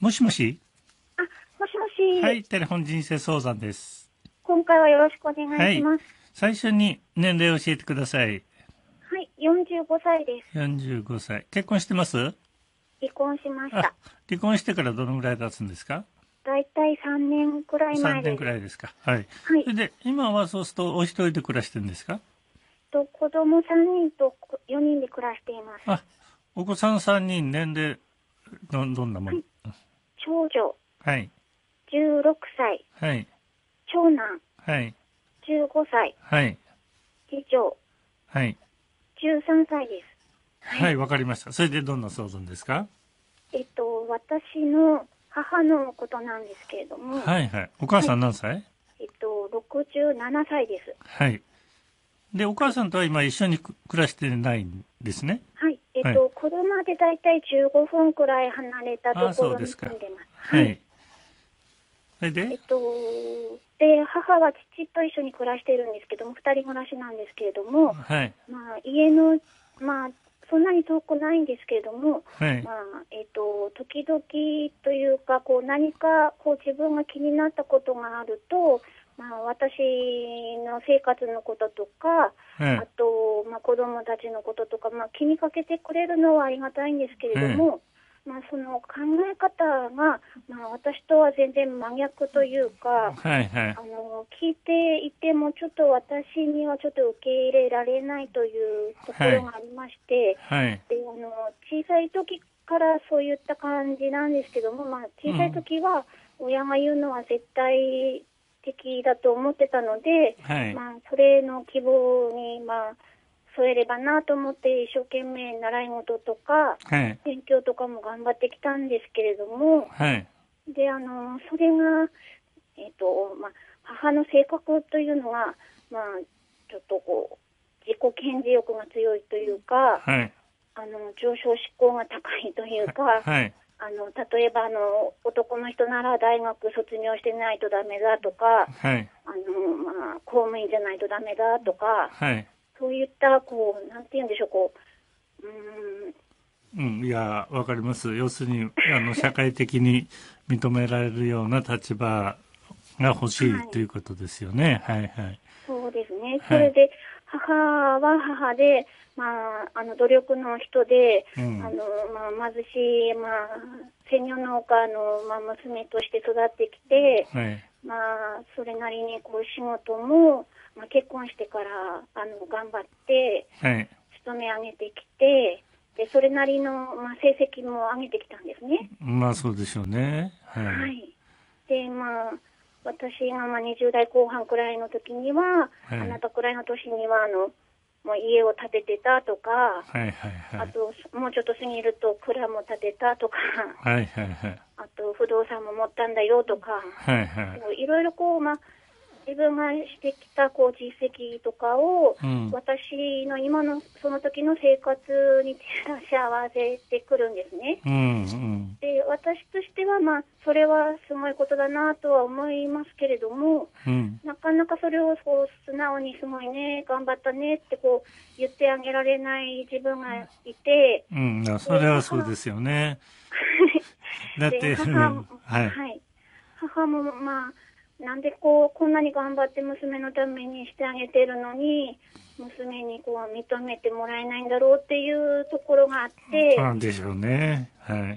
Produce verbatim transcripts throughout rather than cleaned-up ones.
もしもし。 あ、もしもし。 はい、テレフォン人生相談です。 今回はよろしくお願いします。はい、 最初に年齢を教えてください。 はい、よんじゅうごさいです。 よんじゅうごさい。結婚してます？離婚しました。 離婚してからどのぐらい経つんですか？ だいたいさんねんくらい前です。 さんねんくらいですか。はい。はい、それで、今はそうするとお一人で暮らしてるんですか？ と子供さんにんとよにんで暮らしています。 あ、お子さんさんにん、年齢、ど、どんなもの？はい、 長女。 はい。 じゅうろくさい。 はい。 長男。 はい。 じゅうごさい。 はい。 次女。 はい。 じゅうさんさいです。 はい、わ、はい、かりました。それでどんな相談ですか？ えっと、私の母のことなんですけれども。 はいはい。お母さん何歳？はい、 えっと、ろくじゅうななさいです。 はい。で、お母さんとは今一緒に暮らしてないんですね。 はい。えっと、はい、車でだいたいじゅうごふんくらい離れたところに住んでます。 はい。それでえっと、で、母は父と一緒に暮らしているんですけども、二人暮らしなんですけれども、 はい。 まあ、家の、まあ、そんなに遠くないんですけれども、 はい。 まあ、えっと、時々というか、こう、何か、こう、自分が気になったことがあると、まあ、私の生活のこととか、はい、あと、まあ、子供たちのこととか、まあ、気にかけてくれるのはありがたいんですけれども、はい、まあ、その考え方が、まあ、私とは全然真逆というか、 はいはい、 あの聞いていてもちょっと私にはちょっと受け入れられないというところがありまして、はいはい、であの小さい時からそういった感じなんですけども、まあ、小さい時は親が言うのは絶対的だと思ってたので、はい、まあ、それの希望に、まあ添えればなと思って一生懸命習い事とか、はい、勉強とかも頑張ってきたんですけれども、はい、であのそれが、えーとまあ、母の性格というのが、まあ、ちょっとこう自己顕示欲が強いというか、はい、あの上昇志向が高いというか、はい、あの例えばあの男の人なら大学卒業してないとダメだとか、はい、あのまあ、公務員じゃないとダメだとか、はい、そういったこうなんて言うんでしょう、こう、うーん、うん、いやわかります。要するにあの社会的に認められるような立場が欲しい、はい、ということですよね。はいはい。 そうですね。それで、はい、母は母で、まあ、あの努力の人で、うん、あのまあ、貧しい、まあ、専業農家の、まあ、娘として育ってきて、はい、まあ、それなりにこう仕事も、まあ、結婚してからあの頑張って、はい、勤め上げてきて、でそれなりの、まあ、成績も上げてきたんですね。 まあそうでしょうね。はい。 はい、でまあ私がまあにじゅうだいこう半くらいの時には、はい、あなたくらいの年にはあのもう家を建ててたとか、はいはいはい、あともうちょっと過ぎると蔵も建てたとか、はいはいはい、あと不動産も持ったんだよとか、はいはい、いろいろこう、まあ、自分がしてきたこう実績とかを、うん、私の今のその時の生活に照らし合わせてくるんですね。うんうん、で私としては、まあ、それはすごいことだなとは思いますけれども、うん、なかなかそれをこう素直にすごいね頑張ったねってこう言ってあげられない自分がいて、 うん、それはそうですよね。だって母、 うんはいはい、母もまあなんでこうこんなに頑張って娘のためにしてあげてるのに娘にこう認めてもらえないんだろうっていうところがあって、 そうなんでしょうね。はい。 はい。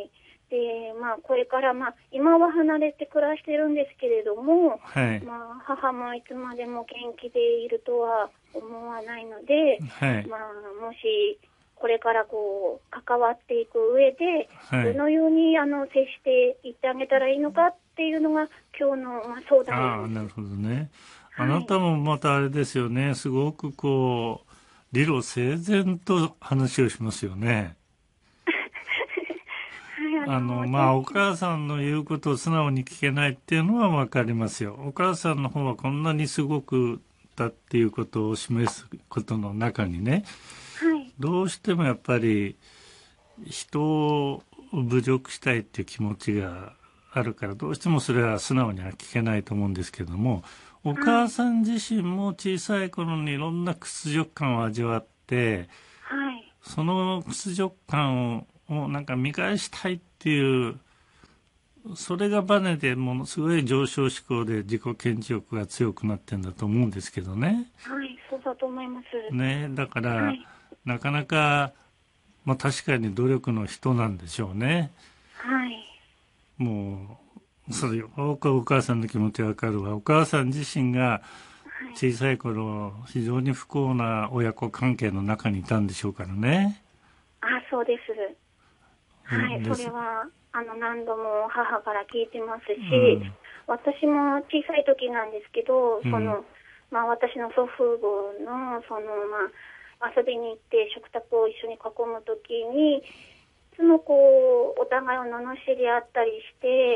でまあこれからまあ今は離れて暮らしてるんですけれども、はい、まあ母もいつまでも元気でいるとは思わないので、はい、まあもしこれからこう関わっていく上で、はい、どのようにあの接していってあげたらいいのかっていうのが今日の、まあ、相談です。 ああ、なるほどね。あなたもまたあれですよね、すごくこう理路整然と話をしますよね。はい、あのまあお母さんの言うことを素直に聞けないっていうのは分かりますよ。お母さんの方はこんなにすごくだっていうことを示すことの中にね、はい、どうしてもやっぱり人を侮辱したいっていう気持ちがあるからどうしてもそれは素直には聞けないと思うんですけども、お母さん自身も小さい頃にいろんな屈辱感を味わって、はい、その屈辱感をなんか見返したいっていうそれがバネでものすごい上昇志向で自己顕示欲が強くなってんだと思うんですけどね。 はい、そうだと思います。 ね、だから、 はい、 なかなか、まあ確かに努力の人なんでしょうね。 はい。 もう、それよくお母さんの気持ちわかるわ。お母さん自身が小さい頃、非常に不幸な親子関係の中にいたんでしょうからね。 あ、そうです。はい、 うん、 それは、あの、何度も母から聞いてますし、 うん、 私も小さい時なんですけど、 うん、 その、まあ私の祖父母の、その、まあ、遊びに行って食卓を一緒に囲む時に、いつもこう、お互いを罵り合ったりして、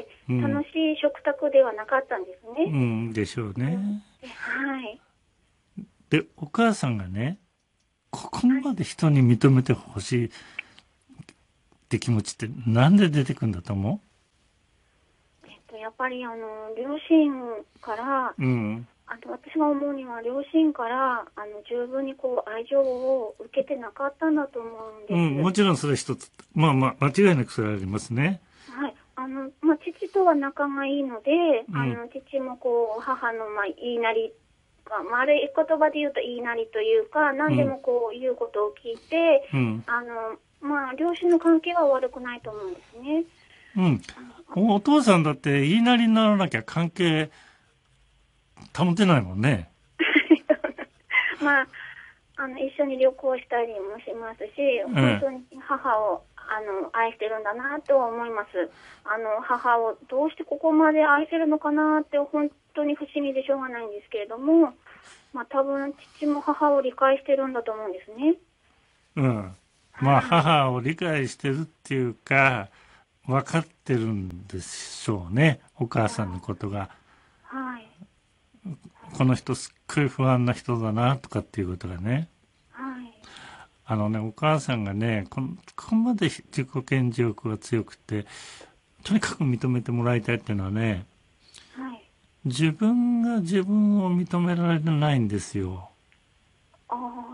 うん、 楽しい食卓ではなかったんですね。 うん、でしょうね。 うん、はい。 で、お母さんがね、ここまで人に認めてほしいって気持ちってなんで出てくるんだと思えっと、やっぱりあの、両親から、 う？うん。 あと私が思うには両親からあの十分にこう愛情を受けてなかったんだと思うんです。 うん、もちろんそれは一つ。まあまあ、間違いなくそれはありますね。 はい。あの、まあ、父とは仲がいいので、 うん、 あの、父もこう、母の、まあ、言いなり、まあ、悪い言葉で言うと言いなりというか、何でもこう、言うことを聞いて、 うん、 あの、まあ、両親の関係は悪くないと思うんですね。 うん。お、お父さんだって言いなりにならなきゃ関係保てないもんね。 まあ、あの、一緒に旅行したりもしますし、本当に母を、あの、愛してるんだなとは思います。あの、母をどうしてここまで愛せるのかなって本当に不思議でしょうがないんですけれども、まあ多分父も母を理解してるんだと思うんですね。 うん。まあ、母を理解してるっていうか、分かってるんでしょうね。お母さんのことが。 はい。 この人すっごい不安な人だなとかっていうことがね。 はい。 あのね、お母さんがね、このここまで自己顕示欲が強くて、とにかく認めてもらいたいっていうのはね、 はい。 自分が自分を認められないんですよ。 あ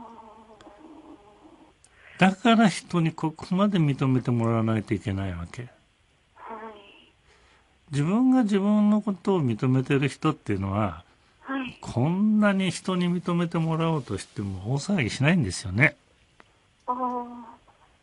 だから人にここまで認めてもらわないといけないわけ。 あ。はい。 自分が自分のことを認めてる人っていうのは、 はい。 こんなに人に認めてもらおうとしても大騒ぎしないんですよね。 ああ。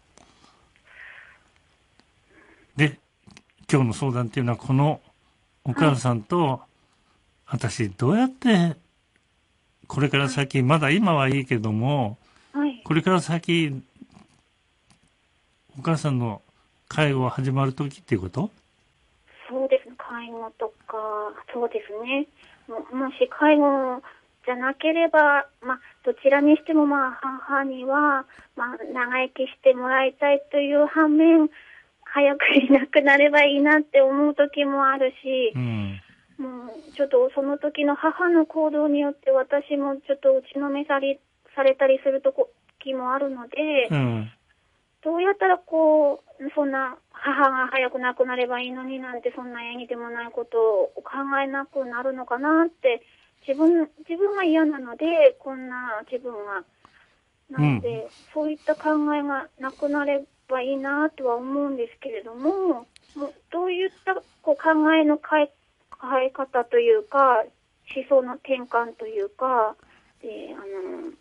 で、今日の相談っていうのはこのお母さんと私どうやってこれから先、まだ今はいいけども、 はい。 これから先お母さんの介護が始まる時っていうこと？ そうですね。介護とか、そうですね。も、もし介護じゃなければ、まあ、どちらにしても、まあ、母には、まあ、長生きしてもらいたいという反面、早くいなくなればいいなって思う時もあるし、 うん。 もう、ちょっとその時の母の行動によって私もちょっと打ちのめされ、されたりする時もあるので、 うん。 どうやったらこう、そんな母が早く亡くなればいいのになんてそんな縁起でもないことを考えなくなるのかなって、自分、自分が嫌なので、こんな自分が。なので、うん、そういった考えがなくなればいいなとは思うんですけれども、もうどういったこう考えの変え、変え方というか、思想の転換というか、で、あの、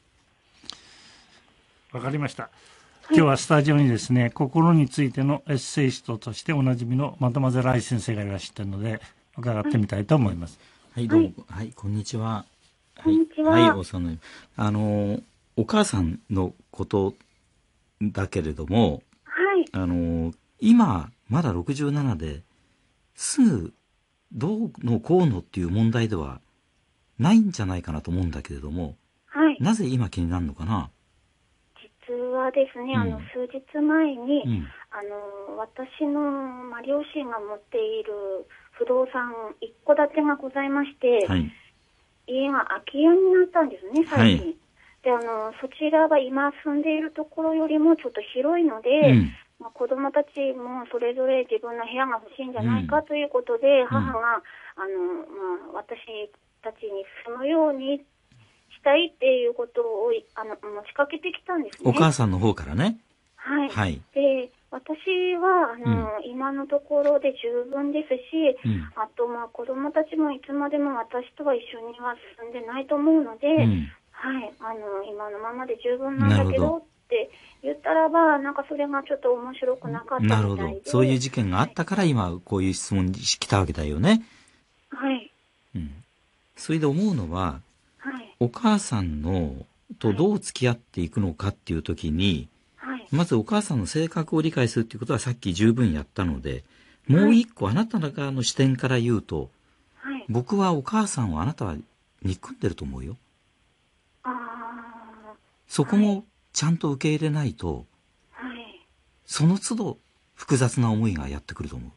わかりました。今日はスタジオにですね、心についてのエッセイストとしておなじみのまとまぜらい先生がいらっしゃるので、伺ってみたいと思います。 はい、どうも。はい、こんにちは。 こんにちは。 はい、おさの、あの、お母さんのことだけれども、 はい。 あの、今、まだろくじゅうななで、すぐ、どうのこうのっていう問題ではないんじゃないかなと思うんだけれども、 はい。 なぜ今気になるのかな？ 実はですね、うん、あの数日前に、うん、あの私の、まあ、両親が持っている不動産一戸建てがございまして、はい、家が空き家になったんですね、最近。はい、で、あのそちらは今住んでいるところよりもちょっと広いので、うん、まあ、子供たちもそれぞれ自分の部屋が欲しいんじゃないかということで、うん、母が、あの、まあ、私たちに住むようにしたいっていうことをあの持ちかけてきたんですね。 お母さんの方からね。 はい。 はい。 で、 私は、あの、 うん、 今のところで十分ですし、 うん、 あと、まあ、子供たちもいつまでも私とは一緒には住んでないと思うので、 うん、 はい、あの、今のままで十分なんだけなるほど。 どって言ったらば、なんかそれがちょっと面白くなかったなるほど。 みたいで。 そういう事件があったから今こういう質問に来たわけだよね。 はい。 うん。それで思うのは、 はい。 お母さんのとどう付き合っていくのかっていう時に、 はい。 まずお母さんの性格を理解するっていうことはさっき十分やったので、もう一個あなたの側の視点から言うと、 はい。 僕はお母さんをあなたは憎んでると思うよ。 ああ。 そこもちゃんと受け入れないと、 はい。 その都度複雑な思いがやってくると思う。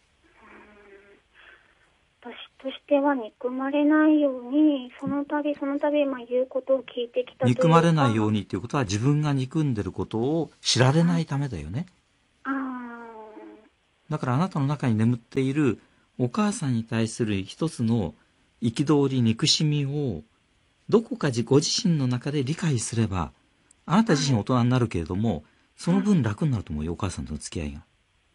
私としては憎まれないように、その度その度、まあ、言うことを聞いてきたというか。 憎まれないようにっていうことは自分が憎んでることを知られないためだよね。 あだからあなたの中に眠っているお母さんに対する一つの憤り、憎しみをどこかご自身の中で理解すれば、あなた自身大人になるけれども、その分楽になると思うよ、お母さんとの付き合いが。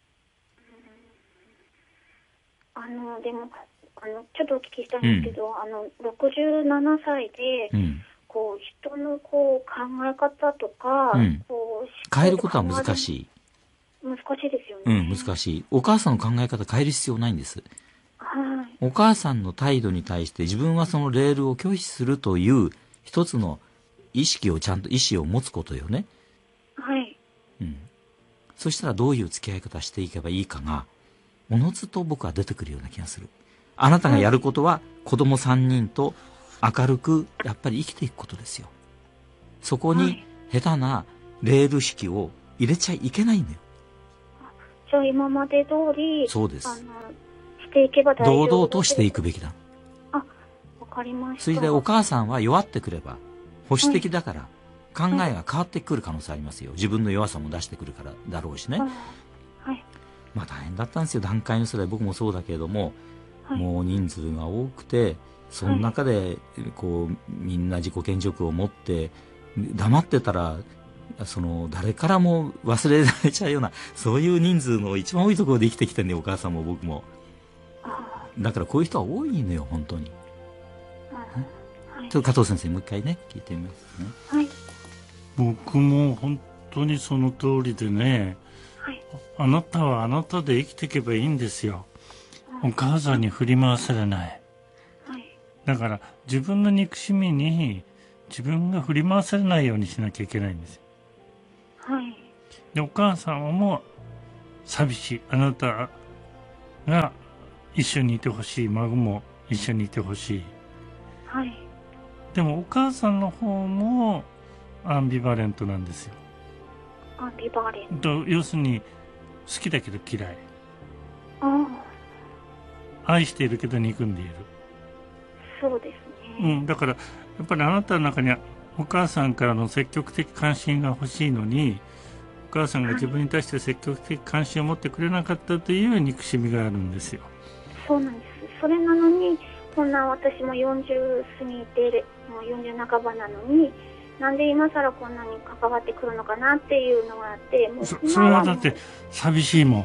あの、でも、あの、ちょっとお聞きしたいんですけど、うん、あの、ろくじゅうななさいで、うん、こう、人のこう、考え方とか、うん、こう、 変えることは難しい。 難しいですよね。 うん、難しい。お母さんの考え方変える必要ないんです。 はい。 お母さんの態度に対して自分はそのレールを拒否するという一つの意識をちゃんと意思を持つことよね。 はい。 うん。そしたらどういう付き合い方していけばいいかが、おのずと僕は出てくるような気がする。あなたがやることは子供さんにんと明るくやっぱり生きていくことですよ。そこに下手なレール式を入れちゃいけないんだよ。 じゃあ今まで通り、 そうです。あのしていけば大丈夫。 堂々としていくべきだ。 あ、わかりました。 それでお母さんは弱ってくれば、保守的だから、考えが変わってくる可能性ありますよ。自分の弱さも出してくるからだろうしね。 はい。 まあ大変だったんですよ。団塊の世代、僕もそうだけれども、はい、もう人数が多くて、その中で、こう、みんな自己顕示欲を持って、黙ってたら、その誰からも忘れられちゃうようなそういう人数の一番多いところで生きてきてんね、お母さんも僕も。だからこういう人は多いのよ、本当に。はい、ちょっと加藤先生もう一回ね聞いてみますね。 はい。 僕も本当にその通りでね、はい、あなたはあなたで生きていけばいいんですよ。お母さんに振り回されない。はい、だから自分の憎しみに自分が振り回されないようにしなきゃいけないんですよ。はい、でお母さんも寂しい、あなたが一緒にいてほしい、孫も一緒にいてほしい、はい、でもお母さんの方もアンビバレントなんですよ。 アンビバレント、要するに好きだけど嫌い、 あ愛しているけど憎んでいる。 そうですね、うん、だからやっぱりあなたの中にはお母さんからの積極的関心が欲しいのに、お母さんが自分に対して積極的関心を持ってくれなかったという憎しみがあるんですよ。 そうなんです。それなのに、こんな私もよんじゅう過ぎて、もうよんじゅう半ばなのに、なんで今更こんなに関わってくるのかなっていうのがあって、もうそ, それはだって寂しいもん。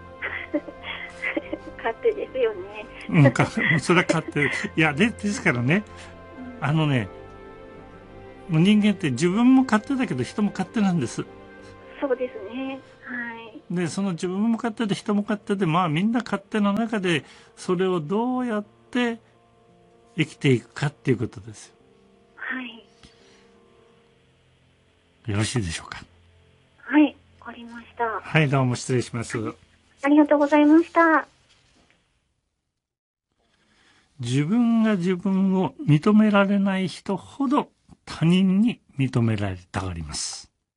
勝手ですよね。 うん、かそれは勝手。いやでですからね、あのね、もう人間って自分も勝手だけど人も勝手なんです。 そうですね。はい。 でその自分も勝手で人も勝手で、まあみんな勝手の中でそれをどうやって生きていくかっていうことですよ。 はい。 よろしいでしょうか。 はい、わかりました。 はい、どうも失礼します。 ありがとうございました。 自分が自分を認められない人ほど他人に認められたがります。